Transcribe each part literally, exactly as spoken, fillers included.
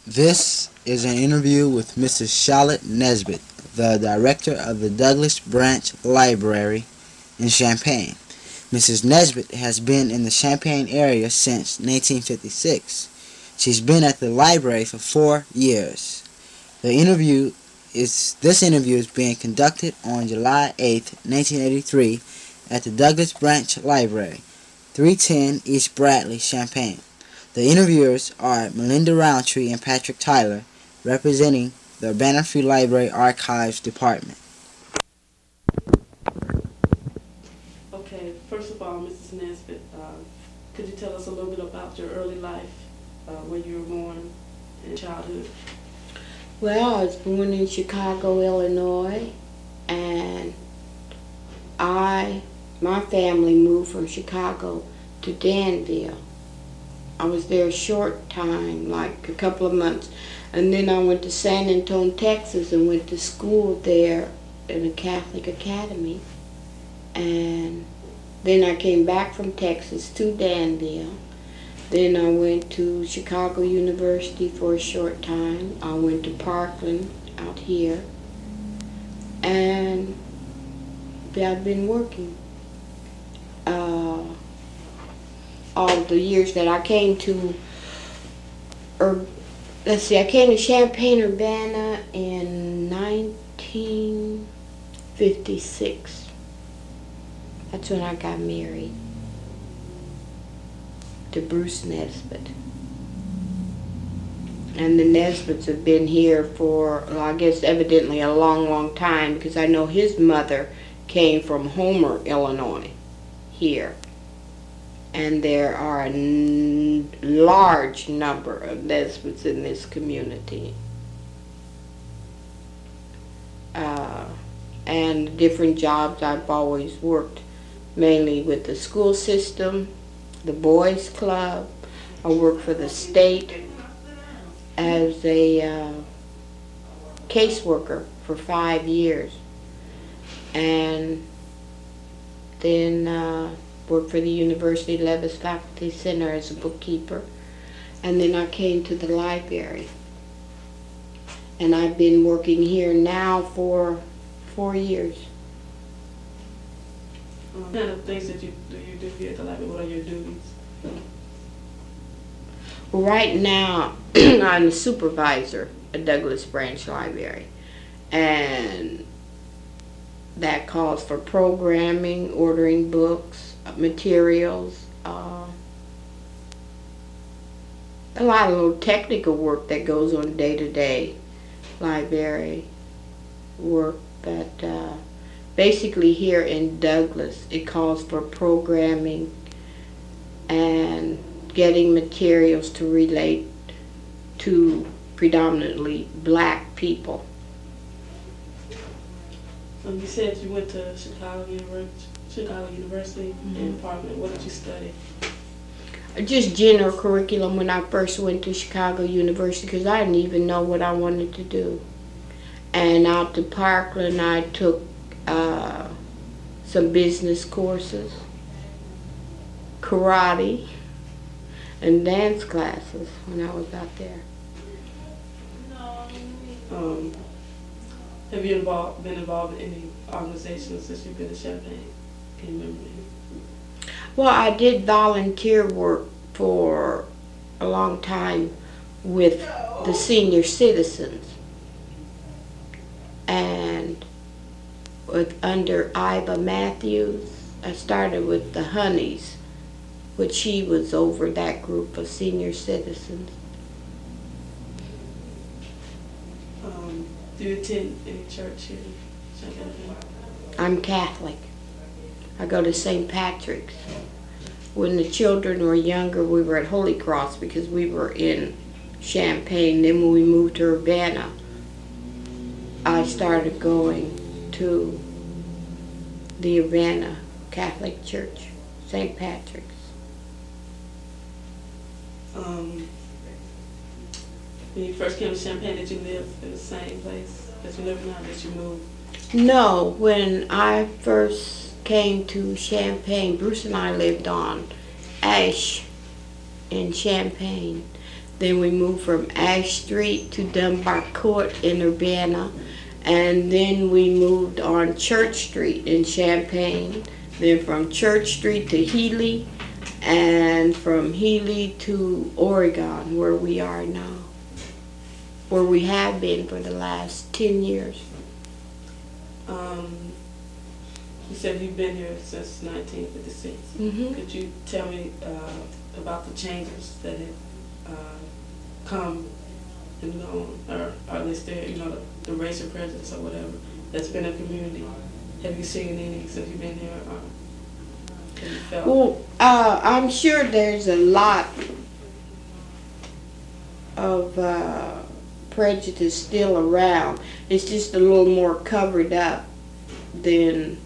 This is an interview with Missus Charlotte Nesbitt, the director of the Douglas Branch Library in Champaign. Missus Nesbitt has been in the Champaign area since nineteen fifty-six. She's been at the library for four years. The interview is this interview is being conducted on July eighth, nineteen eighty-three, at the Douglas Branch Library, three ten East Bradley, Champaign. The interviewers are Melinda Roundtree and Patrick Tyler, representing the Urbana Free Library Archives Department. Okay, first of all, Missus Nesbitt, uh, could you tell us a little bit about your early life, uh, where you were born and childhood? Well, I was born in Chicago, Illinois, and I, my family moved from Chicago to Danville. I was there a short time, like a couple of months, and then I went to San Antonio, Texas, and went to school there in a Catholic academy. And then I came back from Texas to Danville. Then I went to Chicago University for a short time. I went to Parkland out here. And I've been working. Uh, all the years that I came to, or let's see, I came to Champaign, Urbana in nineteen fifty-six. That's when I got married to Bruce Nesbitt. And the Nesbitts have been here for, well, I guess evidently a long, long time, because I know his mother came from Homer, Illinois, here. And there are a n- large number of Nesbitts in this community. Uh, and different jobs I've always worked, mainly with the school system, the boys club. I worked for the state as a uh, caseworker for five years. And then uh, worked for the University Levis Faculty Center as a bookkeeper. And then I came to the library. And I've been working here now for four years. What kind of things that you do you do here at the library? What are your duties? Right now, I'm the supervisor at Douglas Branch Library. And that calls for programming, ordering books, materials, uh, a lot of little technical work that goes on day-to-day library work. But uh, basically here in Douglas, it calls for programming and getting materials to relate to predominantly black people. So you said you went to Chicago University, Chicago University mm-hmm. in Parkland. What did you study? Just general curriculum when I first went to Chicago University, because I didn't even know what I wanted to do. And out to Parkland, I took uh, some business courses, karate, and dance classes when I was out there. Um, have you involved, been involved in any organizations since you've been in Champaign? Can you remember any? Well, I did volunteer work for a long time with the senior citizens. And with under Iva Matthews, I started with the Honeys, which she was over that group of senior citizens. Um, do you attend any church here in Champaign? I'm Catholic. I go to Saint Patrick's. When the children were younger, we were at Holy Cross because we were in Champaign. Then when we moved to Urbana, I started going to the Urbana Catholic Church, Saint Patrick's. Um, when you first came to Champaign, did you live in the same place that you live now, or did you move? No, when I first came to Champaign, Bruce and I lived on Ash in Champaign. Then we moved from Ash Street to Dunbar Court in Urbana. And then we moved on Church Street in Champaign. Then from Church Street to Healy. And from Healy to Oregon, where we are now. Where we have been for the last ten years. Um, you said you've been here since nineteen fifty-six. Mm-hmm. Could you tell me uh, about the changes that have uh, come and gone, or are they still, you know, the, the racial prejudice or whatever that's been in the community? Have you seen any since you've been here? Or have you felt? Well, uh, I'm sure there's a lot of uh, prejudice still around. It's just a little more covered up than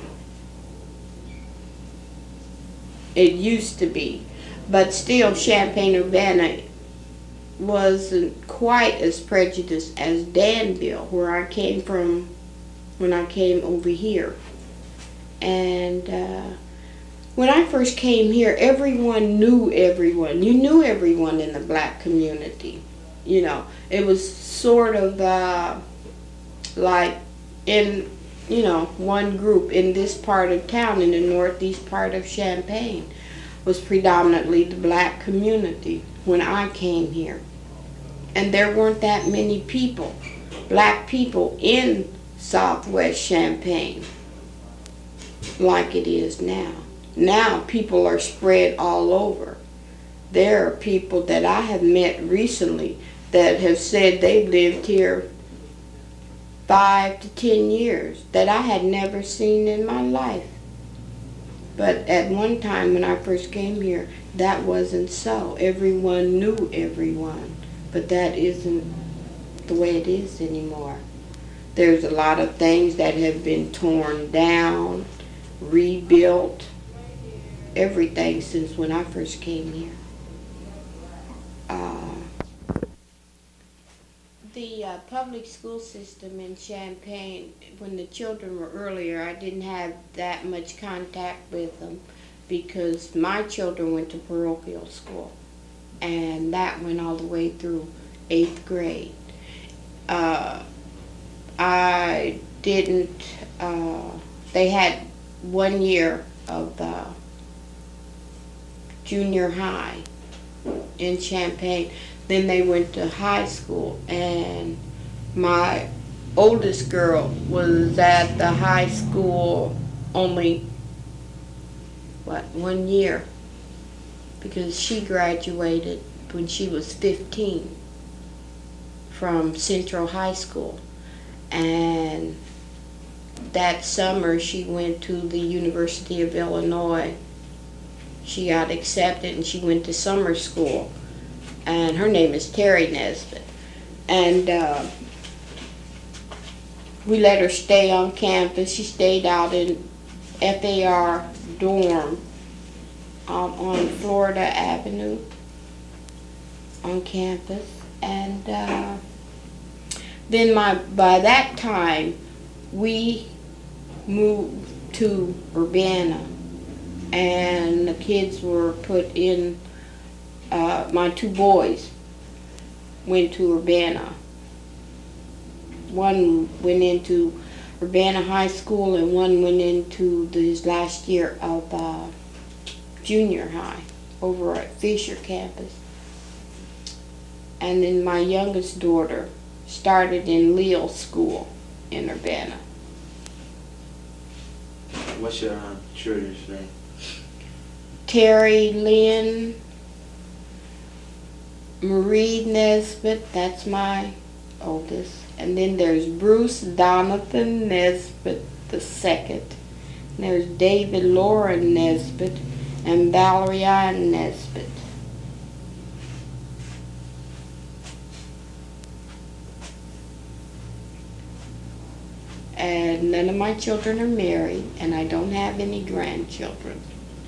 it used to be. But still, Champaign-Urbana wasn't quite as prejudiced as Danville, where I came from when I came over here. And uh, when I first came here, everyone knew everyone. You knew everyone in the black community. You know, it was sort of uh, like in, you know, one group in this part of town, in the northeast part of Champaign, was predominantly the black community when I came here. And there weren't that many people, black people in southwest Champaign like it is now. Now people are spread all over. There are people that I have met recently that have said they've lived here five to ten years that I had never seen in my life. But at one time when I first came here, that wasn't so. Everyone knew everyone. But that isn't the way it is anymore. There's a lot of things that have been torn down, rebuilt, everything since when I first came here. Uh, the uh, public school system in Champaign, when the children were earlier, I didn't have that much contact with them because my children went to parochial school. And that went all the way through eighth grade. Uh, I didn't, uh, they had one year of uh, junior high in Champaign. Then they went to high school, and my oldest girl was at the high school only, what, one year, because she graduated when she was fifteen from Central High School. And that summer she went to the University of Illinois. She got accepted and she went to summer school. And her name is Terry Nesbitt. And uh, we let her stay on campus. She stayed out in F A R dorm um, on Florida Avenue on campus. And uh, then my by that time we moved to Urbana, and the kids were put in, uh, my two boys went to Urbana. One went into Urbana High School and one went into his last year of uh, junior high over at Fisher campus. And then my youngest daughter started in Leal School in Urbana. What's your um, children's name? Terry Lynn, Marie Nesbitt, that's my oldest. And then there's Bruce Donathan Nesbitt the second. And there's David Lauren Nesbitt and Valerie Ann Nesbitt. And none of my children are married, and I don't have any grandchildren.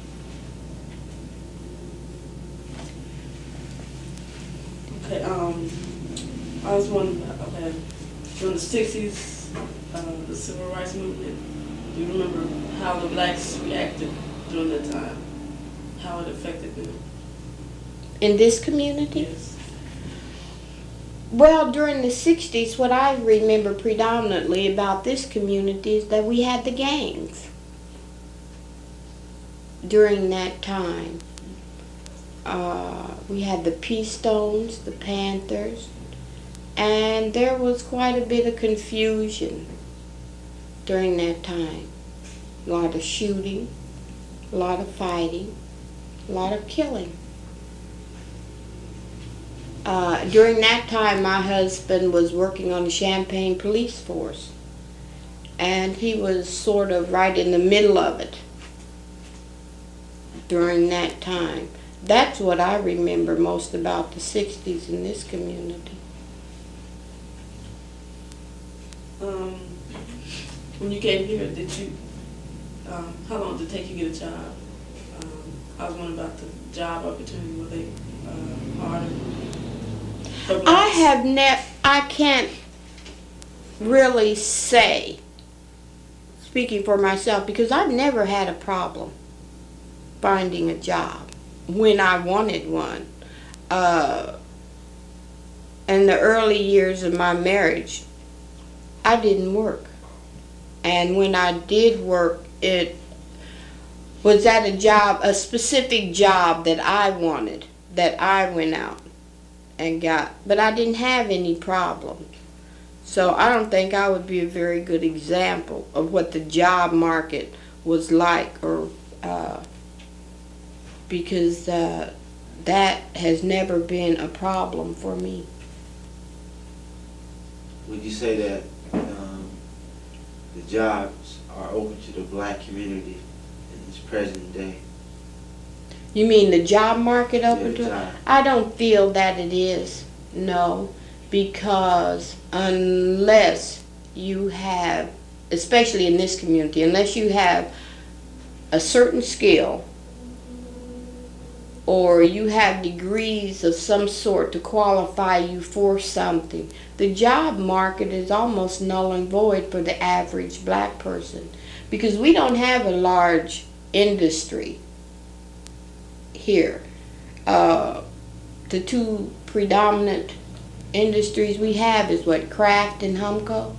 Okay, um, I was wondering, okay, during the sixties, uh, the civil rights movement, do you remember how the blacks reacted during that time? How it affected them? In this community? Yes. Well, during the sixties, what I remember predominantly about this community is that we had the gangs during that time. Uh, we had the P-Stones, the Panthers, and there was quite a bit of confusion during that time. A lot of shooting, a lot of fighting, a lot of killing. Uh, during that time, my husband was working on the Champaign police force, and he was sort of right in the middle of it during that time. That's what I remember most about the sixties in this community. Um, when you came here, did you, um, how long did it take you to get a job? Um, I was wondering about the job opportunity. Were they uh, harder? I have never, I can't really say, speaking for myself, because I've never had a problem finding a job when I wanted one. Uh, in the early years of my marriage, I didn't work. And when I did work, it was at a job, a specific job that I wanted, that I went out and got, but I didn't have any problems. So I don't think I would be a very good example of what the job market was like, or uh, because uh, that has never been a problem for me. Would you say that um, the jobs are open to the black community in this present day? You mean the job market open Yeah, to it? job. I don't feel that it is, no, because unless you have, especially in this community, unless you have a certain skill or you have degrees of some sort to qualify you for something, the job market is almost null and void for the average black person, because we don't have a large industry here. Uh, the two predominant industries we have is what, Kraft and Humco.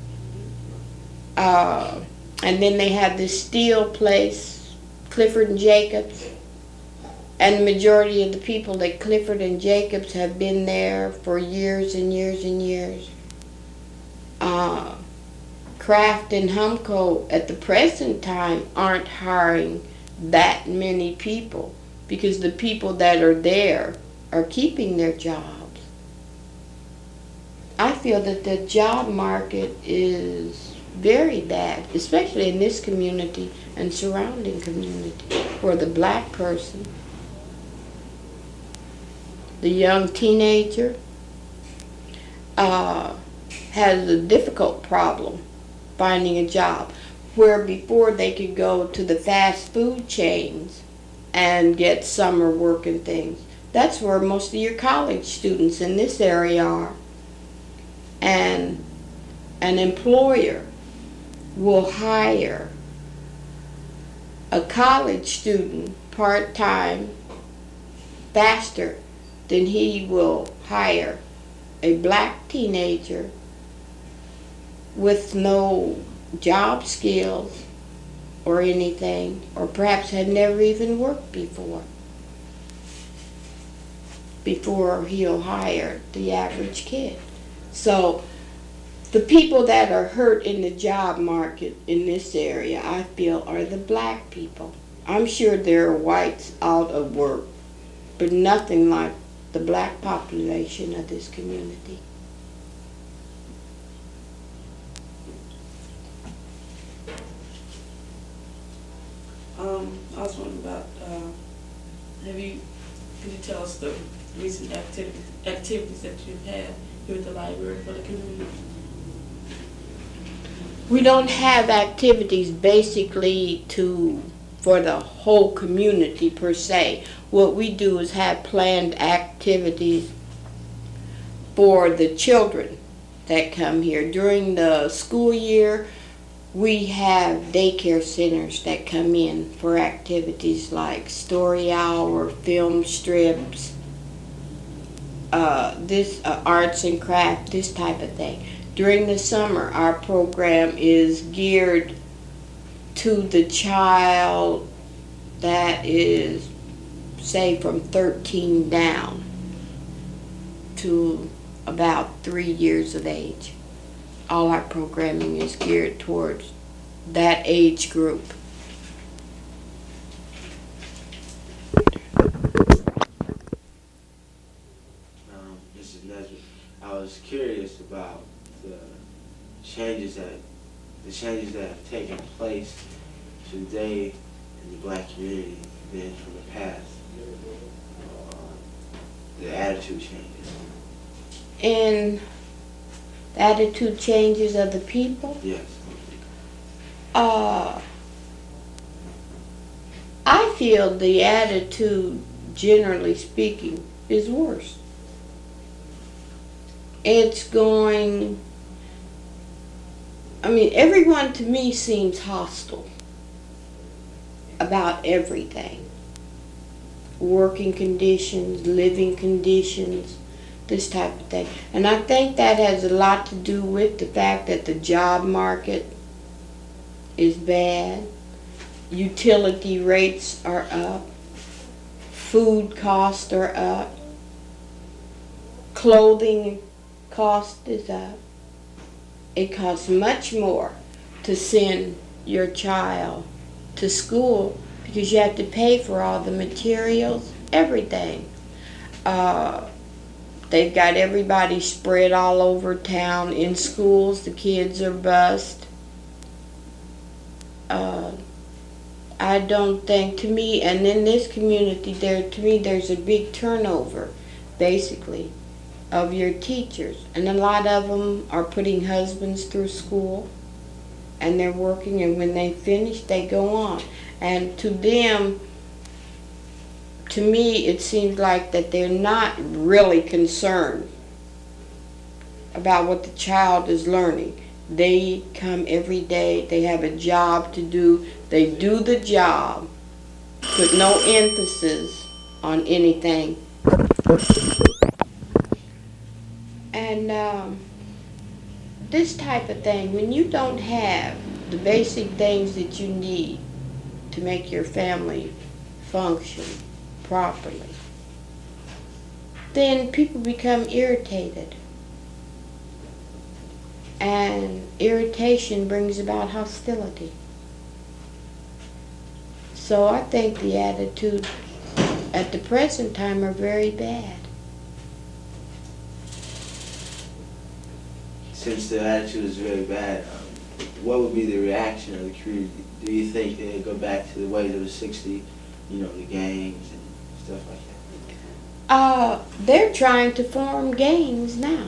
Uh, and then they have this steel place, Clifford and Jacobs. And the majority of the people at Clifford and Jacobs have been there for years and years and years. Uh, Kraft and Humco at the present time aren't hiring that many people, because the people that are there are keeping their jobs. I feel that the job market is very bad, especially in this community and surrounding community, for the black person. The young teenager uh, has a difficult problem finding a job, where before they could go to the fast food chains and get summer work and things. That's where most of your college students in this area are. And an employer will hire a college student part-time faster than he will hire a black teenager with no job skills or anything, or perhaps had never even worked before, before he'll hire the average kid. So the people that are hurt in the job market in this area, I feel, are the black people. I'm sure there are whites out of work, but nothing like the black population of this community. Um, I was wondering about, uh, have you, could you tell us the recent activities, activities that you've had here at the library for the community? We don't have activities basically to for the whole community per se. What we do is have planned activities for the children that come here. During the school year, we have daycare centers that come in for activities like story hour, film strips, uh, this uh, arts and craft, this type of thing. During the summer, our program is geared to the child that is, say, from thirteen down to about three years of age. All our programming is geared towards that age group. Um, Missus Nesbitt, I was curious about the changes that the changes that have taken place today in the black community than from the past. Uh, the attitude changes. And the attitude changes of the people. Yes. Uh, I feel the attitude, generally speaking, is worse. It's going, I mean, everyone to me seems hostile about everything. Working conditions, living conditions, this type of thing. And I think that has a lot to do with the fact that the job market is bad, utility rates are up, food costs are up, clothing cost is up. It costs much more to send your child to school because you have to pay for all the materials, everything. Uh, they've got everybody spread all over town in schools. The kids are bused. Uh, I don't think, to me, and in this community, there to me, there's a big turnover, basically, of your teachers. And a lot of them are putting husbands through school, and they're working, and when they finish, they go on. And to them, to me, it seems like that they're not really concerned about what the child is learning. They come every day, they have a job to do, they do the job, put no emphasis on anything. And um, this type of thing, when you don't have the basic things that you need to make your family function properly, then people become irritated. And irritation brings about hostility. So I think the attitude at the present time are very bad. Since the attitude is very bad, um, what would be the reaction of the community? Do you think they'd go back to the ways of the sixties, you know, the gangs and stuff like that? Uh, they're trying to form gangs now.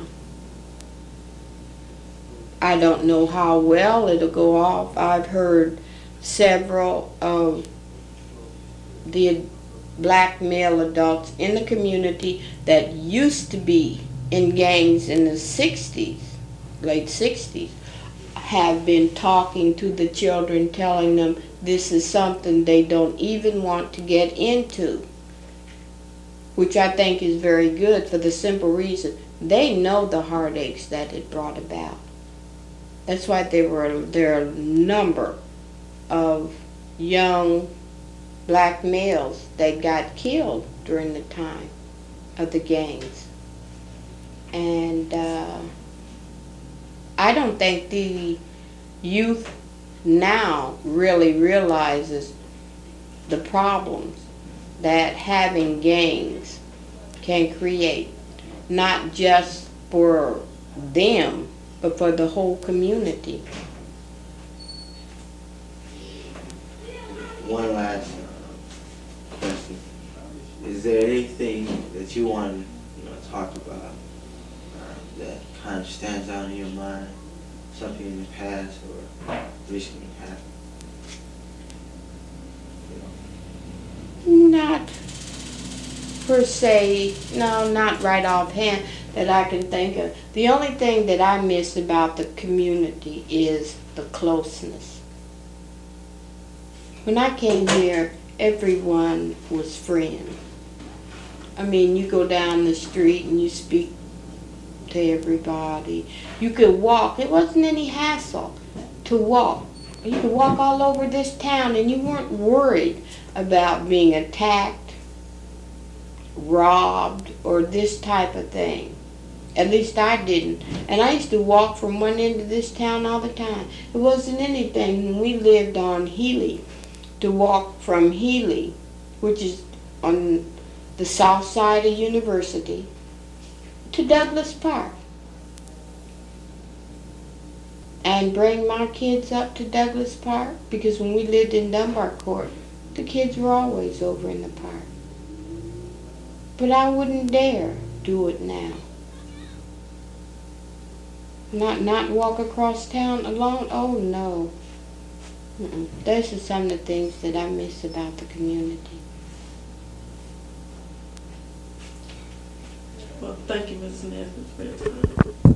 I don't know how well it'll go off. I've heard several of the black male adults in the community that used to be in gangs in the sixties, late sixties, have been talking to the children, telling them this is something they don't even want to get into, which I think is very good for the simple reason they know the heartaches that it brought about. That's why there were there are a number of young black males that got killed during the time of the gangs. And uh, I don't think the youth now really realizes the problems that having gangs can create, not just for them, but for the whole community. One last uh, question. Is there anything that you want to you know, talk about uh, that kind of stands out in your mind? Something in the past or recently happened? You know? Not per se, no, not right offhand that I can think of. The only thing that I miss about the community is the closeness. When I came here, everyone was friends. I mean, you go down the street and you speak to everybody. You could walk. It wasn't any hassle to walk. You could walk all over this town and you weren't worried about being attacked, robbed, or this type of thing. At least I didn't. And I used to walk from one end of this town all the time. It wasn't anything when we lived on Healy to walk from Healy, which is on the south side of University, to Douglas Park. And bring my kids up to Douglas Park, because when we lived in Dunbar Court, the kids were always over in the park. But I wouldn't dare do it now. Not not walk across town alone? Oh, no. Mm-mm. Those are some of the things that I miss about the community. Well, thank you, Miz Nesbitt, for your time.